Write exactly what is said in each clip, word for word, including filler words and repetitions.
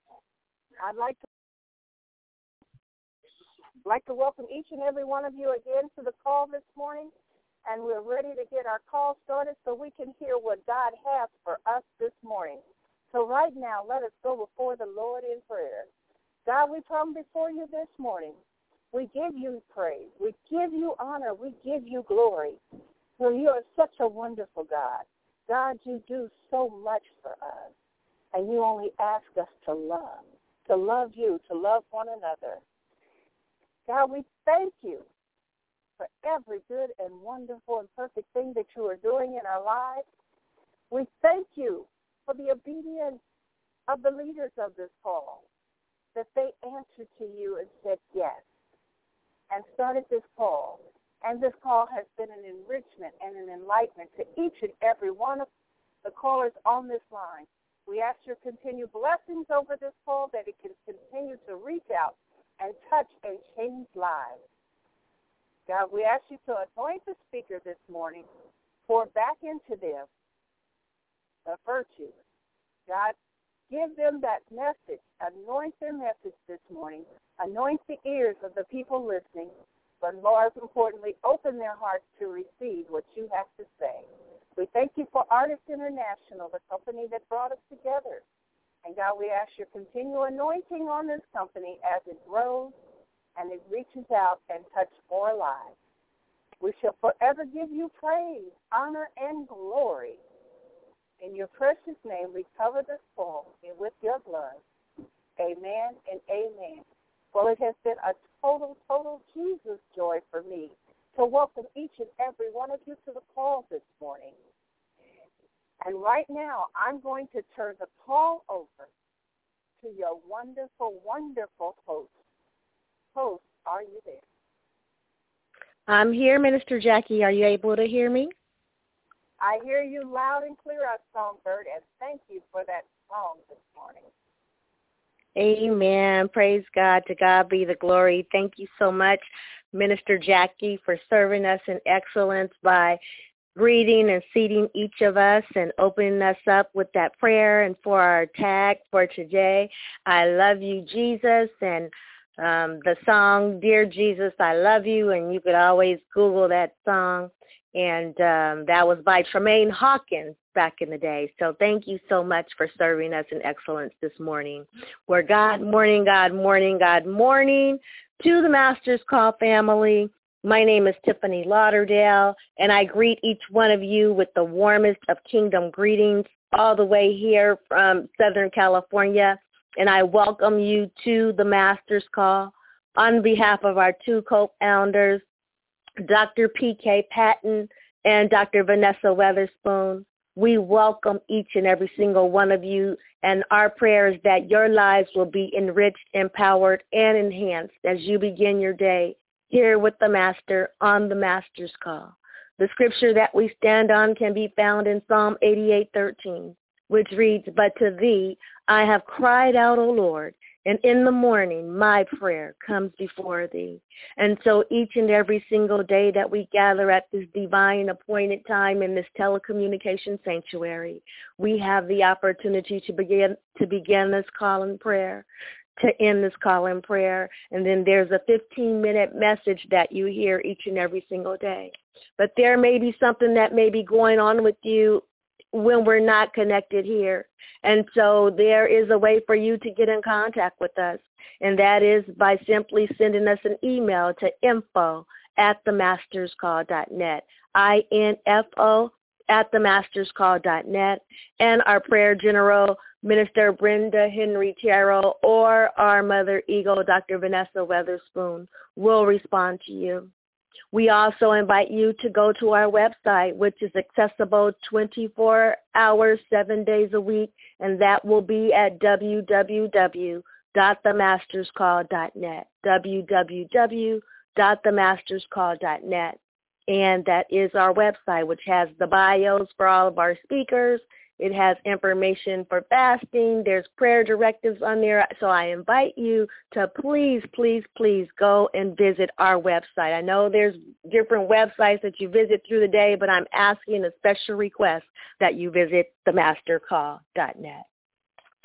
I'd like to like to welcome each and every one of you again to the call this morning, and we're ready to get our call started so we can hear what God has for us this morning. So right now, let us go before the Lord in prayer. God, we come before you this morning. We give you praise. We give you honor. We give you glory. For you are such a wonderful God. God, you do so much for us, and you only ask us to love, to love you, to love one another. God, we thank you for every good and wonderful and perfect thing that you are doing in our lives. We thank you for the obedience of the leaders of this call, that they answered to you and said yes, and started this call. And this call has been an enrichment and an enlightenment to each and every one of the callers on this line. We ask your continued blessings over this call, that it can continue to reach out and touch and change lives. God, we ask you to anoint the speaker this morning, pour back into them the virtue. God, give them that message, anoint their message this morning, anoint the ears of the people listening, but more importantly, open their hearts to receive what you have to say. We thank you for Artists International, the company that brought us together. And God, we ask your continual anointing on this company as it grows and it reaches out and touches more lives. We shall forever give you praise, honor, and glory. In your precious name, we cover this call with your blood. Amen and amen. Well, it has been a total, total Jesus joy for me to welcome each and every one of you to the call this morning. And right now, I'm going to turn the call over to your wonderful, wonderful host. Host, are you there? I'm here, Minister Jackie. Are you able to hear me? I hear you loud and clear, our songbird, and thank you for that song this morning. Amen. Praise God. To God be the glory. Thank you so much, Minister Jackie, for serving us in excellence by greeting and seating each of us and opening us up with that prayer and for our tag for today. I love you, Jesus, and um, the song, Dear Jesus, I Love You, and you could always Google that song. And um, that was by Tremaine Hawkins back in the day. So thank you so much for serving us in excellence this morning. We're God morning, God morning, God morning to the Master's Call family. My name is Tiffany Lauderdale, and I greet each one of you with the warmest of kingdom greetings all the way here from Southern California. And I welcome you to the Master's Call on behalf of our two co-founders, Doctor P K Patton and Doctor Vanessa Weatherspoon. We welcome each and every single one of you, and our prayer is that your lives will be enriched, empowered, and enhanced as you begin your day here with the Master on the Master's Call. The scripture that we stand on can be found in Psalm eighty-eight thirteen, which reads, But to thee I have cried out, O Lord, and in the morning my prayer comes before thee. And so each and every single day that we gather at this divine appointed time in this telecommunication sanctuary, we have the opportunity to begin to begin this call in prayer, to end this call in prayer, and then there's a fifteen-minute message that you hear each and every single day. But there may be something that may be going on with you when we're not connected here. And so there is a way for you to get in contact with us, and that is by simply sending us an email to info at the masters call dot net, I N F O at the masters call dot net, and our prayer general, Minister Brenda Henry Terrell, or our Mother Eagle, Doctor Vanessa Weatherspoon, will respond to you. We also invite you to go to our website, which is accessible twenty-four hours, seven days a week, and that will be at w w w dot the masters call dot net, w w w dot the masters call dot net. And that is our website, which has the bios for all of our speakers. It has information for fasting. There's prayer directives on there. So I invite you to please, please, please go and visit our website. I know there's different websites that you visit through the day, but I'm asking a special request that you visit the master call dot net.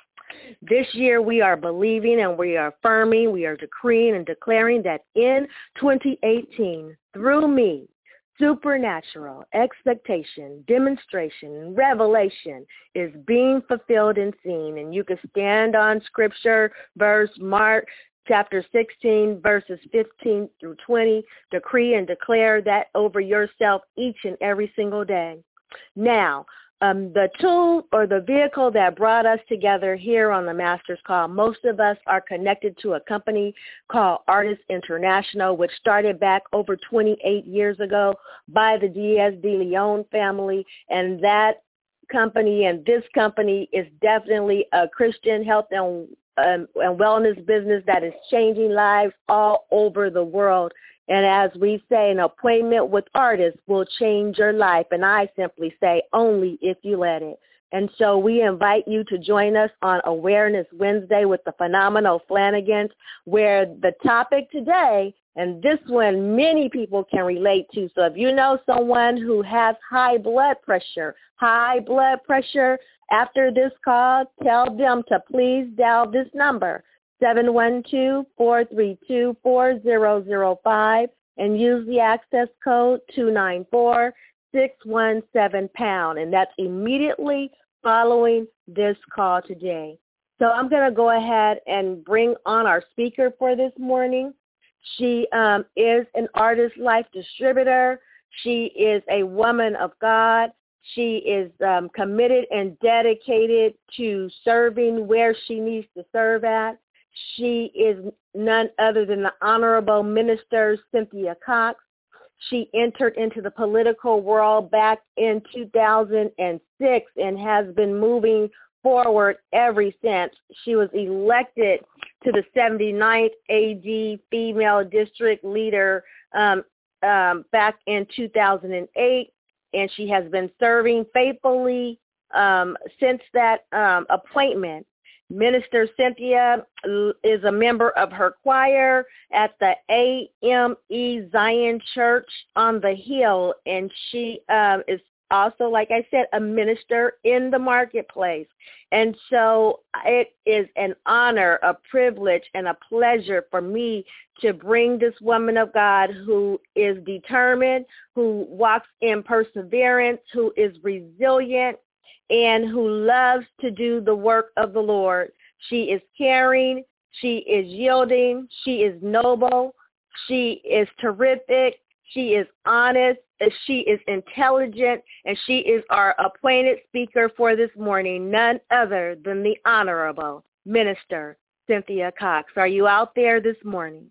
This year we are believing and we are affirming, we are decreeing and declaring that in twenty eighteen, through me, supernatural expectation, demonstration, and revelation is being fulfilled and seen. And you can stand on scripture, verse Mark chapter sixteen, verses fifteen through twenty, decree and declare that over yourself each and every single day. Now, Um, the tool or the vehicle that brought us together here on the Master's Call, most of us are connected to a company called Artists International, which started back over twenty-eight years ago by the Diaz de Leon family. And that company and this company is definitely a Christian health and, um, and wellness business that is changing lives all over the world. And as we say, an appointment with artists will change your life. And I simply say only if you let it. And so we invite you to join us on Awareness Wednesday with the phenomenal Flanagans, where the topic today, and this one many people can relate to. So if you know someone who has high blood pressure, high blood pressure, after this call, tell them to please dial this number, seven one two, four three two, four zero zero five, and use the access code two nine four, six one seven pound, and that's immediately following this call today. So I'm going to go ahead and bring on our speaker for this morning. She um, is an Artist Life distributor. She is a woman of God. She is um, committed and dedicated to serving where she needs to serve at. She is none other than the Honorable Minister Cynthia Cox. She entered into the political world back in two thousand six and has been moving forward ever since. She was elected to the seventy-ninth A D Female District Leader um, um, back in two thousand eight, and she has been serving faithfully um, since that um, appointment. Minister Cynthia is a member of her choir at the A M E Zion Church on the Hill, and she um, is also, like I said, a minister in the marketplace. And so it is an honor, a privilege, and a pleasure for me to bring this woman of God who is determined, who walks in perseverance, who is resilient, and who loves to do the work of the Lord. She is caring, she is yielding, she is noble, she is terrific, she is honest, she is intelligent, and she is our appointed speaker for this morning, none other than the Honorable Minister Cynthia Cox. Are you out there this morning?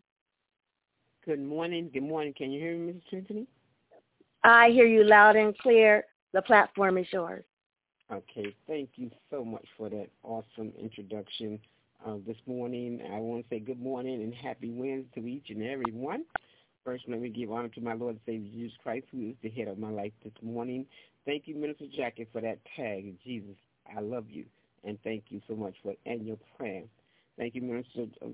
Good morning. Good morning. Can you hear me, Missus Anthony? I hear you loud and clear. The platform is yours. Okay, thank you so much for that awesome introduction uh, this morning. I want to say good morning and happy Wednesday to each and every one. First, let me give honor to my Lord and Savior Jesus Christ, who is the head of my life this morning. Thank you, Minister Jackie, for that tag. Jesus, I love you, and thank you so much for and your prayer. Thank you, Minister uh,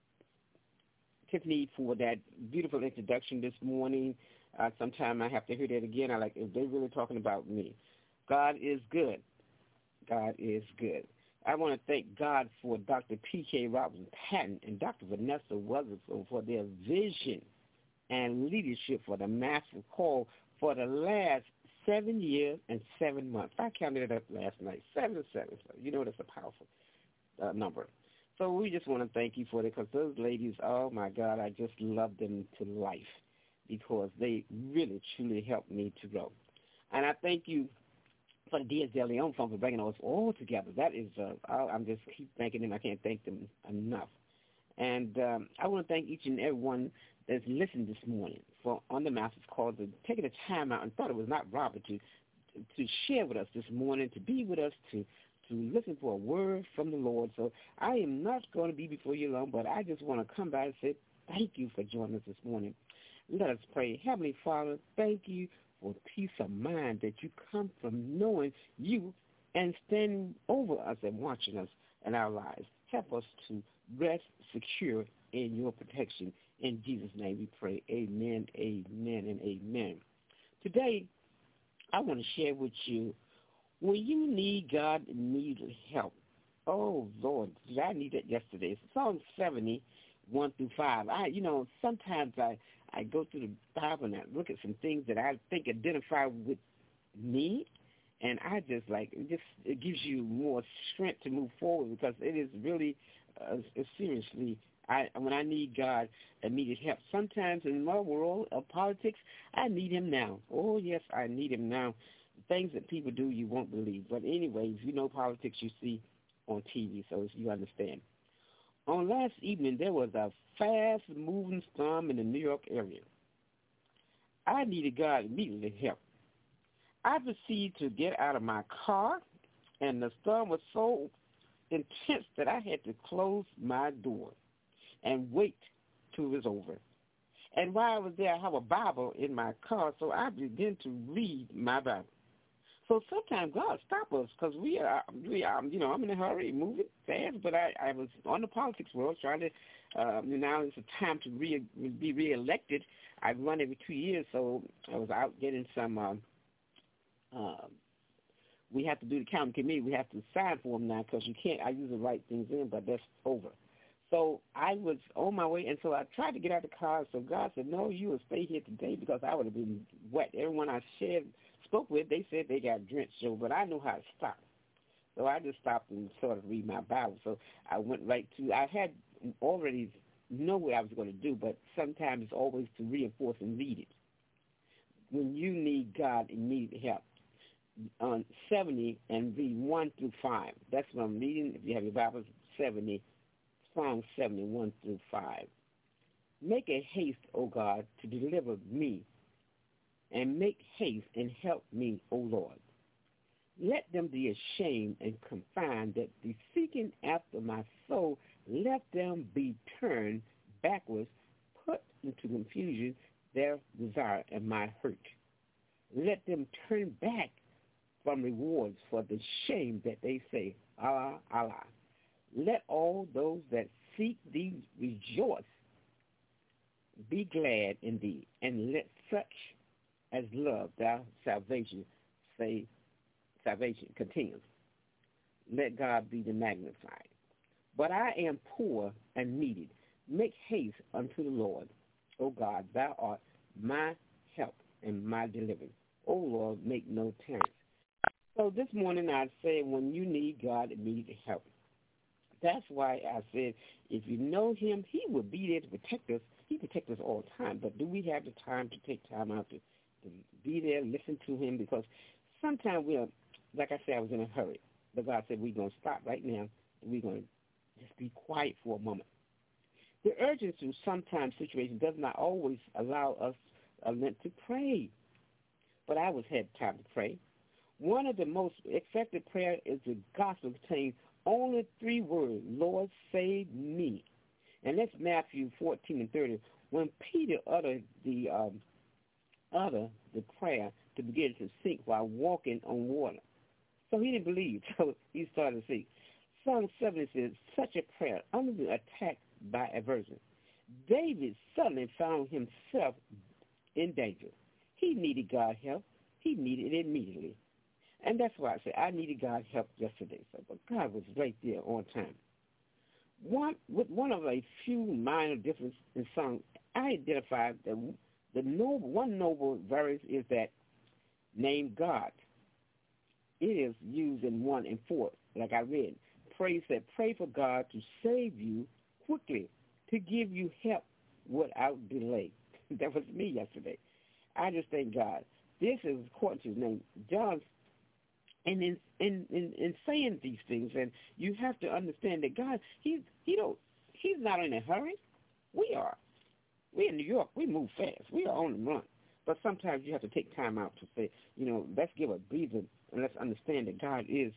Tiffany, for that beautiful introduction this morning. Uh, sometime I have to hear that again. I like if they're really talking about me. God is good. God is good. I want to thank God for Doctor P K Robinson Patton and Doctor Vanessa Weatherspoon for their vision and leadership for the Master's Call for the last seven years and seven months. I counted it up last night, seven and seven. So you know that's a powerful uh, number. So we just want to thank you for it because those ladies, oh, my God, I just love them to life because they really, truly helped me to grow. And I thank you for the Diaz de Leon Fund for bringing us all together. That is, uh, I'm just keep thanking them. I can't thank them enough. And um, I want to thank each and every one that's listened this morning for on the Master's Call, to taking the time out and thought it was not robbery to to share with us this morning, to be with us, to to listen for a word from the Lord. So I am not going to be before you long, but I just want to come by and say thank you for joining us this morning. Let us pray. Heavenly Father, thank you for peace of mind that you come from knowing you and standing over us and watching us in our lives. Help us to rest secure in your protection. In Jesus' name we pray. Amen, amen, and amen. Today, I want to share with you, when you need God and need help, Oh, Lord, I need that yesterday. Psalm seventy, one through five. I, you know, sometimes I, I go through the Bible and I look at some things that I think identify with me, and I just like, it just it gives you more strength to move forward because it is really, uh, seriously, I when I need God, immediate help. Sometimes in my world of politics, I need him now. Oh, yes, I need him now. Things that people do you won't believe. But anyways, you know politics you see on T V, so you understand. On last evening, there was a fast-moving storm in the New York area. I needed God immediately help. I proceeded to get out of my car, and the storm was so intense that I had to close my door and wait till it was over. And while I was there, I have a Bible in my car, so I began to read my Bible. So sometimes God stops us because we are, we are, you know, I'm in a hurry, moving fast, but I, I was on the politics world trying to, um, now it's a time to re, be reelected. I run every two years, so I was out getting some, um, uh, we have to do the county committee. We have to sign for them now because you can't, I usually write things in, but that's over. So I was on my way, and so I tried to get out of the car. So God said, no, you will stay here today because I would have been wet. Everyone I shared, spoke with, they said they got drenched, so, but I know how to stop. So I just stopped and sort of read my Bible. So I went right to, I had already know what I was going to do, but sometimes it's always to reinforce and read it. When you need God and need help, on seventy and read one through five. That's what I'm reading. If you have your Bible, seventy, Psalm seventy, one through five. Make a haste, O God, to deliver me, and make haste and help me, O Lord. Let them be ashamed and confined that be seeking after my soul. Let them be turned backwards, put into confusion their desire and my hurt. Let them turn back from rewards for the shame that they say, Allah, Allah. Let all those that seek thee rejoice. Be glad in thee, and let such as love thy salvation say, salvation continues. Let God be the magnified. But I am poor and needed. Make haste unto the Lord. O God, thou art my help and my deliverance. O Lord, make no terrors. So this morning I said when you need God, immediate help. That's why I said if you know him, he will be there to protect us. He protects us all the time. But do we have the time to take time out to, to be there, listen to him? Because sometimes we're, like I said, I was in a hurry. But God said we're going to stop right now and we're going to just be quiet for a moment. The urgency of sometimes situation does not always allow us uh, to pray. But I always had time to pray. One of the most effective prayers is the gospel contains only three words, Lord, save me. And that's Matthew fourteen and thirty. When Peter uttered the um, uttered the prayer to begin to sink while walking on water. So he didn't believe, so he started to sink. Psalm seventy says, such a prayer, under the attack by aversion. David suddenly found himself in danger. He needed God's help. He needed it immediately. And that's why I say I needed God's help yesterday. So, but God was right there on time. One with one of a few minor differences in song, I identified that the noble, one noble verse is that name God. It is used in one and four, like I read. Pray said, pray for God to save you quickly, to give you help without delay. That was me yesterday. I just thank God. This is according to his name, John. And in, in, in, in saying these things, and you have to understand that God, he's, he don't, he's not in a hurry. We are. We're in New York. We move fast. We are on the run. But sometimes you have to take time out to say, you know, let's give a breather and let's understand that God is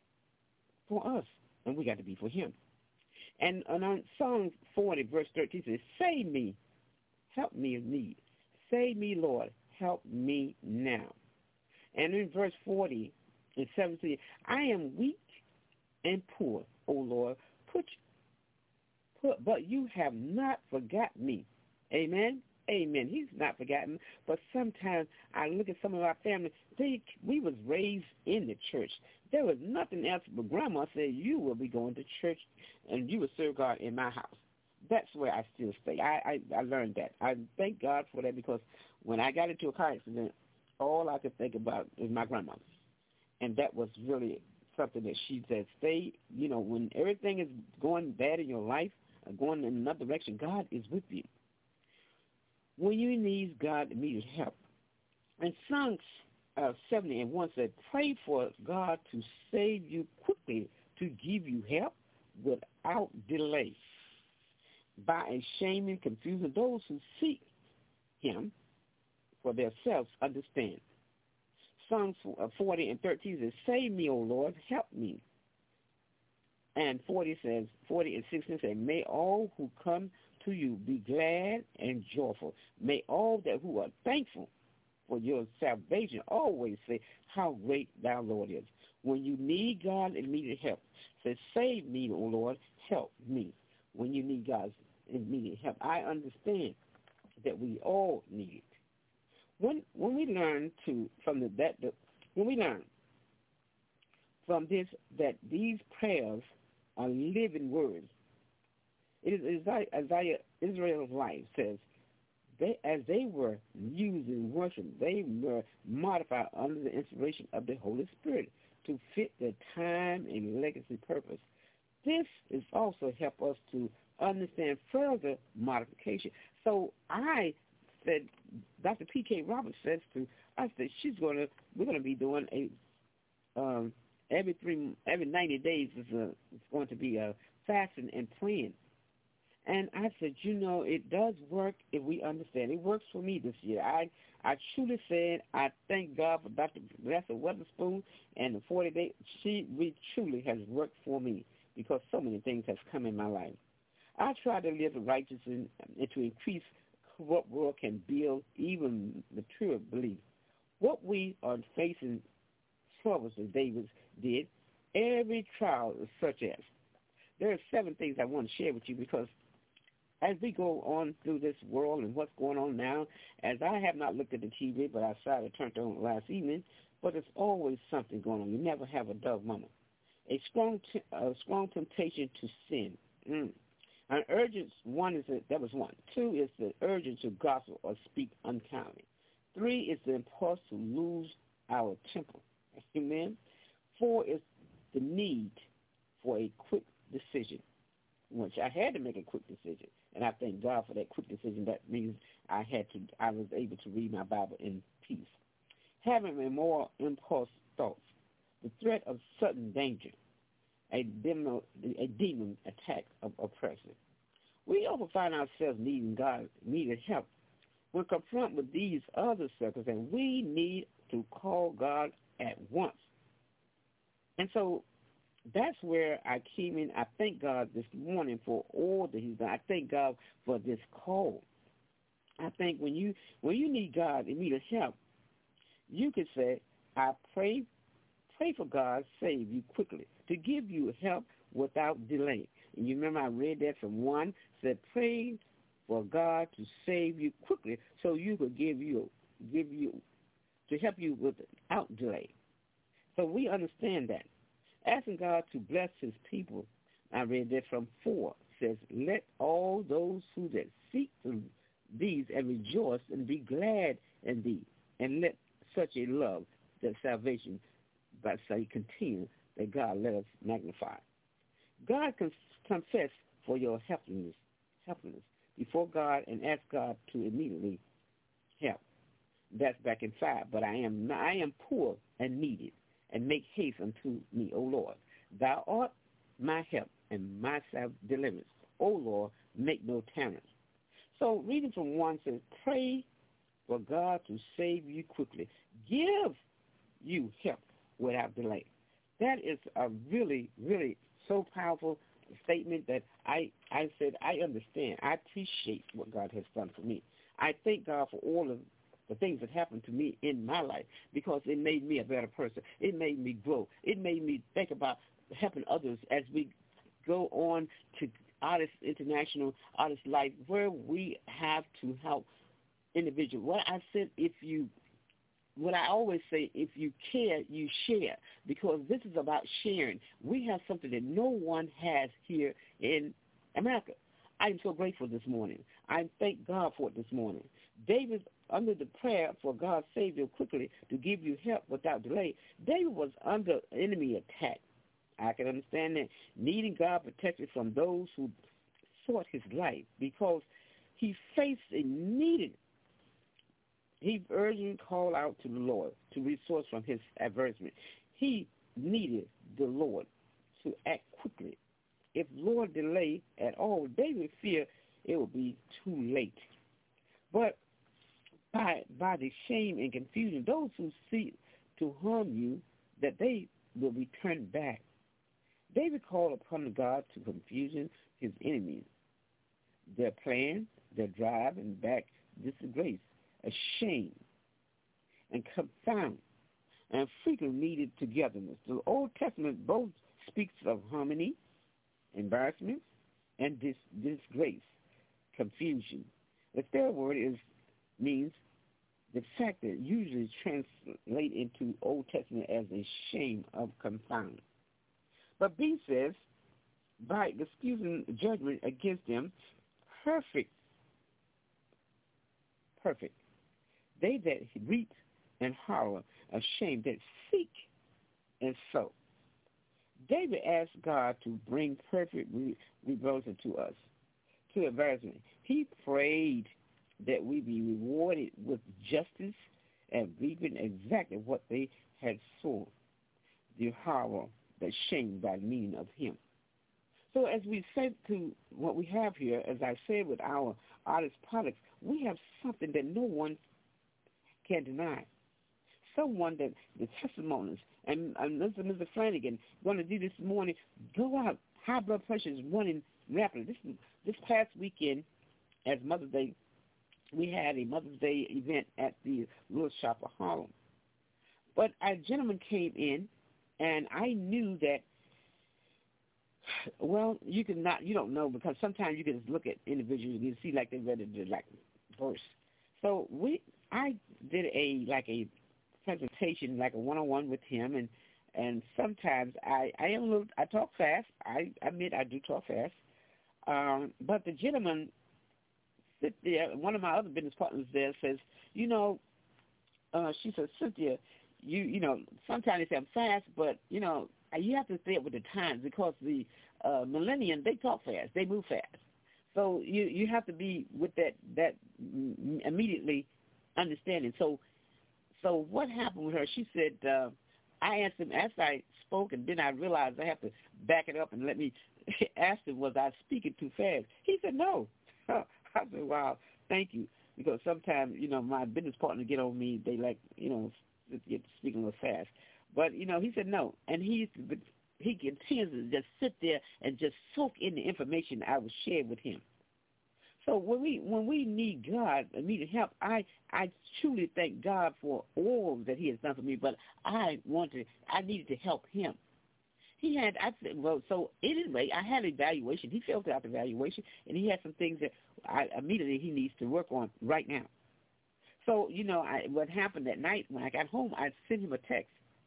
for us, and we got to be for him. And, and on Psalm forty, verse thirteen, says, save me, help me in need. Save me, Lord, help me now. And in verse forty, and seventeen, I am weak and poor, O Lord, put, put, but you have not forgotten me. Amen? Amen. He's not forgotten. But sometimes I look at some of our family. They we was raised in the church. There was nothing else but Grandma said, you will be going to church and you will serve God in my house. That's where I still stay. I, I, I learned that. I thank God for that because when I got into a car accident, all I could think about is my grandma. And that was really something that she said, stay, you know, when everything is going bad in your life, uh, going in another direction, God is with you. When you need God immediate help. And Psalms uh, seventy and one said, pray for God to save you quickly, to give you help without delay, by a shaming, confusing those who seek him for themselves understand. Psalms forty and thirteen says, save me, O Lord, help me. And forty says, forty and sixteen says, may all who come to you be glad and joyful. May all that who are thankful for your salvation always say, how great thou, Lord, is. When you need God immediate help, say, save me, O Lord, help me. When you need God's immediate help, I understand that we all need it. When when we learn to from the that the, when we learn from this that these prayers are living words, it is Isaiah, Isaiah Israel's life says, they as they were used in worship, they were modified under the inspiration of the Holy Spirit to fit their time and legacy purpose. This is also help us to understand further modification. So I said, Doctor P K Roberts says to us that she's going to, we're going to be doing a, um, every three, every ninety days is a, it's going to be a fasting and praying. And I said, you know, it does work if we understand. It works for me this year. I, I truly said, I thank God for Doctor Vanessa Weatherspoon and the forty days. She really truly has worked for me because so many things have come in my life. I try to live righteous and, and to increase what world can build even mature belief. What we are facing troubles as David did, every trial is such as. There are seven things I want to share with you because as we go on through this world and what's going on now, as I have not looked at the T V, but I saw it turned on last evening, but there's always something going on. You never have a dull moment. A strong, t- a strong temptation to sin. Mm. An urgent, one is, a, that was one. Two is the urgent to gossip or speak unkindly. Three is the impulse to lose our temper. Amen. Four is the need for a quick decision, which I had to make a quick decision. And I thank God for that quick decision. That means I had to, I was able to read my Bible in peace. Having a more impulse thoughts, the threat of sudden danger, a demon, a demon attack of oppression. We often find ourselves needing God, needed help. When confronted with these other circumstances, we need to call God at once. And so that's where I came in. I thank God this morning for all that he's done. I thank God for this call. I think when you when you need God immediate help, you can say, I pray Pray for God save you quickly, to give you help without delay. And you remember I read that from one, said pray for God to save you quickly so you could give you, give you, to help you without delay. So we understand that. Asking God to bless his people, I read that from four, says, let all those who that seek these and rejoice and be glad in thee, and let such a love that salvation but say continue that God let us magnify. God can confess for your helplessness, helplessness before God and ask God to immediately help. That's back in five. But I am I am poor and needed, and make haste unto me, O Lord. Thou art my help and my deliverance. O Lord, make no tarriance. So reading from one says, pray for God to save you quickly. Give you help without delay. That is a really, really so powerful statement that I, I said I understand. I appreciate what God has done for me. I thank God for all of the things that happened to me in my life because it made me a better person. It made me grow. It made me think about helping others as we go on to Artist International, Artist Life, where we have to help individual. What I said, if you, what I always say, if you care, you share, because this is about sharing. We have something that no one has here in America. I am so grateful this morning. I thank God for it this morning. David, under the prayer for God save you quickly to give you help without delay, David was under enemy attack. I can understand that, needing God protection from those who sought his life, because he faced a needed. He urgently called out to the Lord to resource from his adversity. He needed the Lord to act quickly. If Lord delay at all, David feared it would be too late. But by by the shame and confusion, those who seek to harm you, that they will be turned back. David called upon the God to confusion his enemies. Their plan, their drive, and back disgrace, a shame, and confound, and frequently needed togetherness. The Old Testament both speaks of harmony, embarrassment, and dis- disgrace, confusion. The third word is means the fact that usually translate into Old Testament as a shame of confound. But B says, by excusing judgment against them, perfect, perfect. They that reap and harrow, ashamed, that seek and sow. David asked God to bring perfect reversion to us, to advancement. He prayed that we be rewarded with justice and reaping exactly what they had sown, the horror, the shame by meaning of him. So as we said to what we have here, as I said with our artist products, we have something that no one can deny. Someone that the testimonies, and, and Mister Mister Flanagan going to do this morning, go out. High blood pressure is running rapidly. This this past weekend, as Mother's Day, we had a Mother's Day event at the Little Shop of Harlem. But a gentleman came in, and I knew that, well, you can not, you don't know, because sometimes you can just look at individuals and you see like they're ready to like burst. So we, I did a like a presentation, like a one-on-one with him, and and sometimes I I am a little, I talk fast. I admit I do talk fast, um, but the gentleman sit there. One of my other business partners there says, you know, uh, she says, Cynthia, you you know, sometimes they say I'm fast, but you know, you have to stay up with the times, because the uh, millennium, they talk fast, they move fast. So you you have to be with that that immediately understanding. So so what happened with her? She said, uh, I asked him as I spoke, and then I realized I have to back it up and let me ask him, was I speaking too fast? He said, no. I said, wow, thank you, because sometimes, you know, my business partner get on me, they like, you know, get speaking a little fast. But, you know, he said no, and he he continues to just sit there and just soak in the information I was shared with him. So when we when we need God, need help, I I truly thank God for all that He has done for me. But I wanted, I needed to help him. He had, I said, well, so anyway, I had an evaluation. He filled out the evaluation, and he had some things that I immediately he needs to work on right now. So you know, I, what happened that night when I got home, I sent him a text.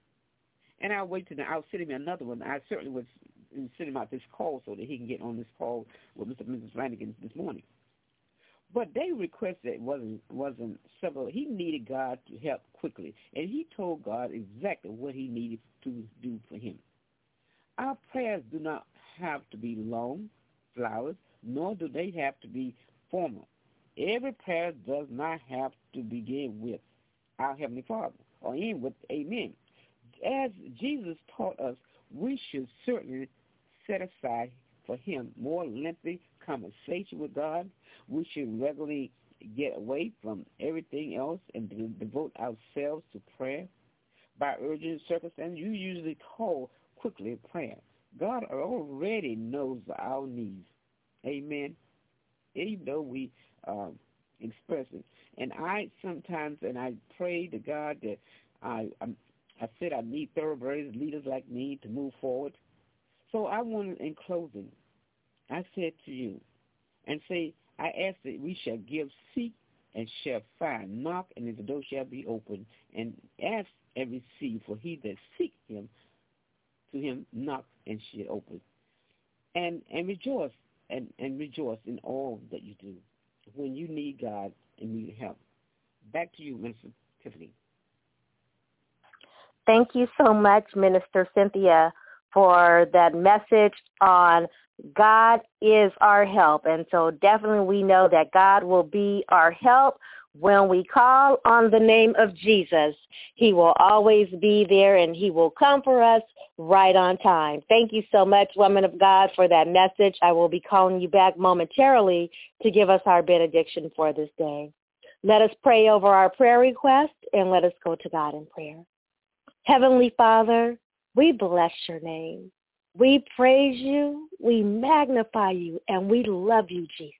And I'll wait till I'll send him another one. I certainly would send him out this call so that he can get on this call with Mister and Missus Flanagan this morning. But they requested wasn't wasn't several. He needed God to help quickly, and he told God exactly what he needed to do for him. Our prayers do not have to be long flowers, nor do they have to be formal. Every prayer does not have to begin with our Heavenly Father or end with Amen. As Jesus taught us, we should certainly set aside for him more lengthy conversation with God. We should regularly get away from everything else and devote ourselves to prayer. By urgent circumstances, you usually call quickly prayer. God already knows our needs. Amen. Even though we uh, express it. And I sometimes, and I pray to God that I, I'm, I said I need thoroughbreds, leaders like me to move forward. So I want, in closing, I said to you, and say, I ask that we shall give, seek, and shall find. Knock, and the door shall be opened. And ask and receive, for he that seek him, to him knock and shall open. And and rejoice and, and rejoice in all that you do when you need God and need help. Back to you, Minister Tiffany. Thank you so much, Minister Cynthia, for that message on God is our help. And so definitely we know that God will be our help when we call on the name of Jesus. He will always be there, and he will come for us right on time. Thank you so much, woman of God, for that message. I will be calling you back momentarily to give us our benediction for this day. Let us pray over our prayer request, and let us go to God in prayer. Heavenly Father, we bless your name. We praise you, we magnify you, and we love you, Jesus.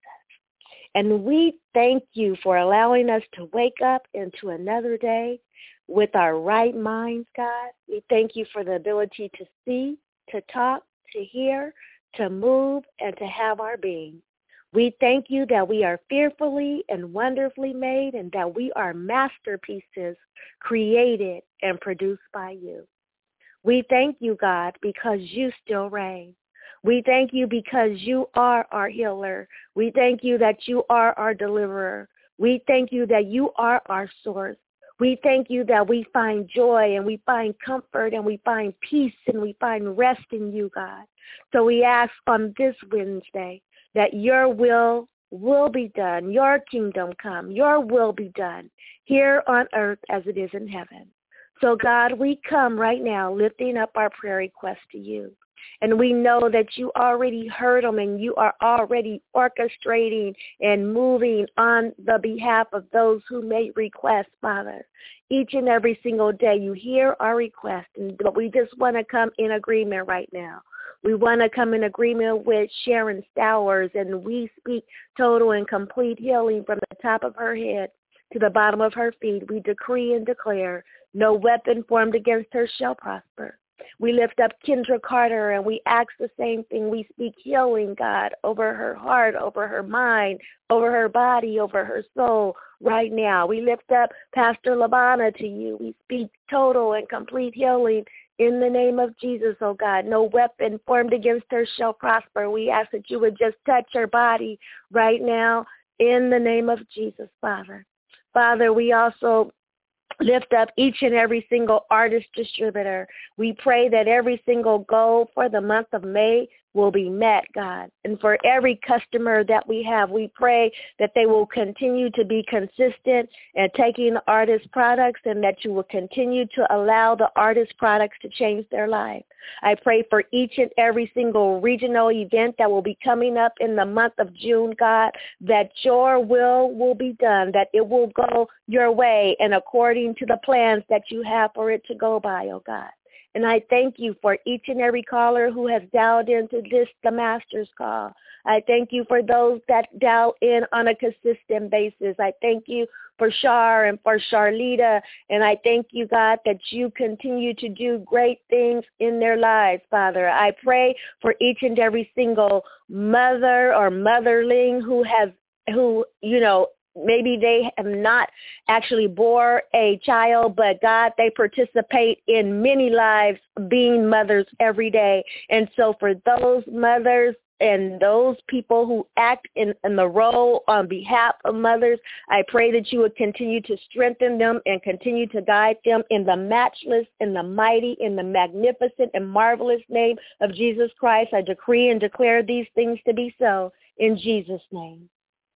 And we thank you for allowing us to wake up into another day with our right minds, God. We thank you for the ability to see, to talk, to hear, to move, and to have our being. We thank you that we are fearfully and wonderfully made, and that we are masterpieces created and produced by you. We thank you, God, because you still reign. We thank you because you are our healer. We thank you that you are our deliverer. We thank you that you are our source. We thank you that we find joy and we find comfort and we find peace and we find rest in you, God. So we ask on this Wednesday that your will will be done, your kingdom come, your will be done here on earth as it is in heaven. So, God, we come right now lifting up our prayer requests to you. And we know that you already heard them, and you are already orchestrating and moving on the behalf of those who made requests, Father. Each and every single day you hear our request, and but we just want to come in agreement right now. We want to come in agreement with Sharon Stowers, and we speak total and complete healing from the top of her head to the bottom of her feet. We decree and declare no weapon formed against her shall prosper. We lift up Kendra Carter, and we ask the same thing. We speak healing, God, over her heart, over her mind, over her body, over her soul right now. We lift up Pastor Labana to you. We speak total and complete healing in the name of Jesus, oh God. No weapon formed against her shall prosper. We ask that you would just touch her body right now in the name of Jesus, Father. Father, we also lift up each and every single artist distributor. We pray that every single goal for the month of May will be met, God. And for every customer that we have, we pray that they will continue to be consistent in taking the artist products, and that you will continue to allow the artist products to change their life. I pray for each and every single regional event that will be coming up in the month of June, God, that your will will be done, that it will go your way and according to the plans that you have for it to go by, oh God. And I thank you for each and every caller who has dialed into this, the Master's Call. I thank you for those that dial in on a consistent basis. I thank you for Char and for Charlita. And I thank you, God, that you continue to do great things in their lives, Father. I pray for each and every single mother or motherling who has, who, you know, maybe they have not actually bore a child, but God, they participate in many lives being mothers every day. And so for those mothers and those people who act in, in the role on behalf of mothers, I pray that you would continue to strengthen them and continue to guide them in the matchless, in the mighty, in the magnificent and marvelous name of Jesus Christ. I decree and declare these things to be so in Jesus' name.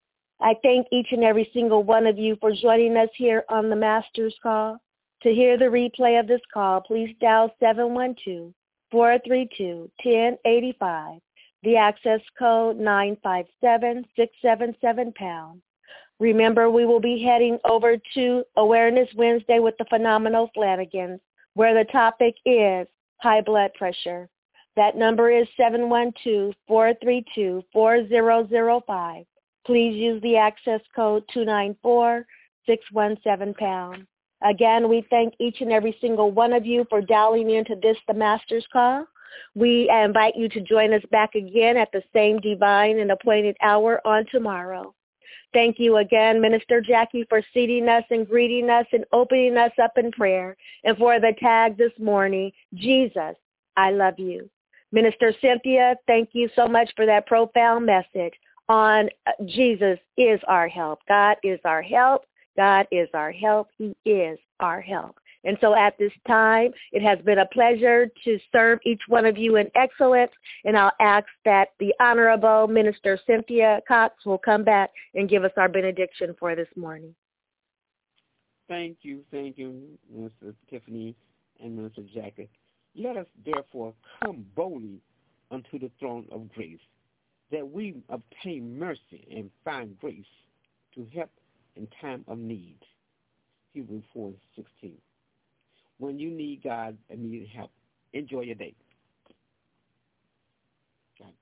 I thank each and every single one of you for joining us here on the Master's Call. To hear the replay of this call, please dial seven one two, four three two, one zero eight five, the access code nine five seven, six seven seven pound. Remember, we will be heading over to Awareness Wednesday with the Phenomenal Flanagans, where the topic is high blood pressure. That number is seven one two, four three two, four zero zero five. Please use the access code two nine four, six one seven pound. Again, we thank each and every single one of you for dialing into this, the Master's Call. We invite you to join us back again at the same divine and appointed hour on tomorrow. thank you again, Minister Jackie, for seating us and greeting us and opening us up in prayer. And for the tag this morning, Jesus, I love you. Minister Cynthia, thank you so much for that profound message on Jesus is our help. God is our help. God is our help. He is our help. And so at this time, it has been a pleasure to serve each one of you in excellence, and I'll ask that the Honorable Minister Cynthia Cox will come back and give us our benediction for this morning. Thank you, thank you, Minister Tiffany and Minister Jackie. Let us therefore come boldly unto the throne of grace, that we obtain mercy and find grace to help in time of need. Hebrews four sixteen. When you need God and need help, enjoy your day.